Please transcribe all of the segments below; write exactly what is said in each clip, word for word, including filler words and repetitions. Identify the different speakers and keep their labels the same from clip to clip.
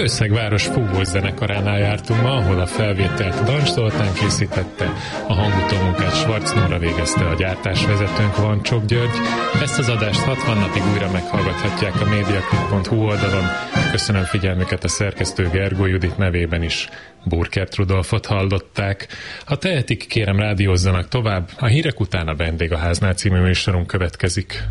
Speaker 1: Kőszegváros fúvós zenekaránál jártunk ma, ahol a felvételt Dancs Zoltán készítette, a hangutómunkát Schwarz Nóra végezte, a gyártásvezetőnk Vancsok György. Ezt az adást hatvan napig újra meghallgathatják a mediaclip pont hu oldalon. Köszönöm figyelmüket, a szerkesztő Gergó Judit nevében is Burkert Rudolfot hallották. Ha tehetik, kérem rádiózzanak tovább, a hírek után a Vendégháznál című műsorunk következik.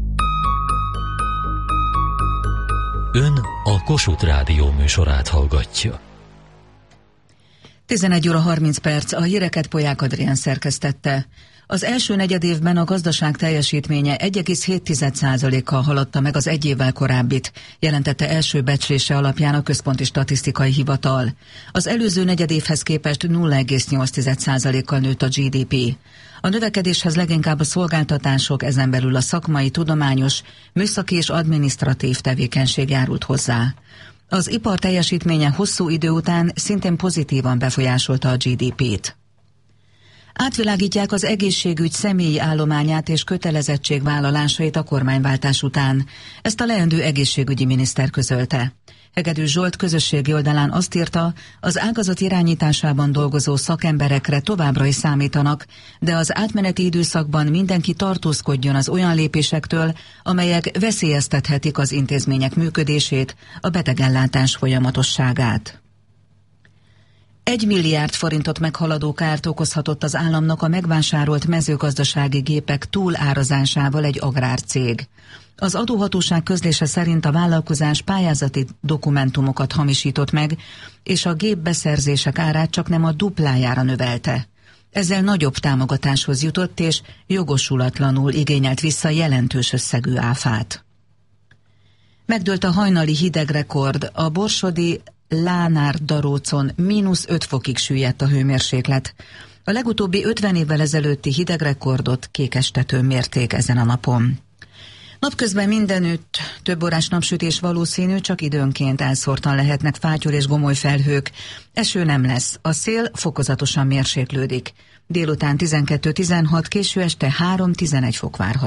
Speaker 2: Ön a Kossuth Rádió műsorát hallgatja.
Speaker 3: tizenegy óra harminc perc, a híreket Polyák Adrián szerkesztette. Az első negyedévben a gazdaság teljesítménye egy egész hét százalékkal haladta meg az egy évvel korábbit, jelentette első becslése alapján a Központi Statisztikai Hivatal. Az előző negyedévhez képest nulla egész nyolc százalékkal nőtt a gé dé pé. A növekedéshez leginkább a szolgáltatások, ezen belül a szakmai, tudományos, műszaki és adminisztratív tevékenység járult hozzá. Az ipar teljesítménye hosszú idő után szintén pozitívan befolyásolta a gé dé pét. Átvilágítják az egészségügy személyi állományát és kötelezettségvállalásait a kormányváltás után. Ezt a leendő egészségügyi miniszter közölte. Hegedűs Zsolt közösségi oldalán azt írta, az ágazat irányításában dolgozó szakemberekre továbbra is számítanak, de az átmeneti időszakban mindenki tartózkodjon az olyan lépésektől, amelyek veszélyeztethetik az intézmények működését, a betegellátás folyamatosságát. Egy milliárd forintot meghaladó kárt okozhatott az államnak a megvásárolt mezőgazdasági gépek túlárazásával egy agrárcég. Az adóhatóság közlése szerint a vállalkozás pályázati dokumentumokat hamisított meg, és a gépbeszerzések árát csak nem a duplájára növelte. Ezzel nagyobb támogatáshoz jutott, és jogosulatlanul igényelt vissza jelentős összegű áfát. Megdőlt a hajnali hidegrekord, a borsodi Lánár-Darócon mínusz öt fokig süllyedt a hőmérséklet. A legutóbbi ötven évvel ezelőtti hidegrekordot Kékestetőn mérték ezen a napon. Napközben mindenütt több órás napsütés valószínű, csak időnként elszórtan lehetnek fátyol és gomoly felhők. Eső nem lesz, a szél fokozatosan mérséklődik. Délután tizenkettő tizenhat, késő este három tizenegy fok várható.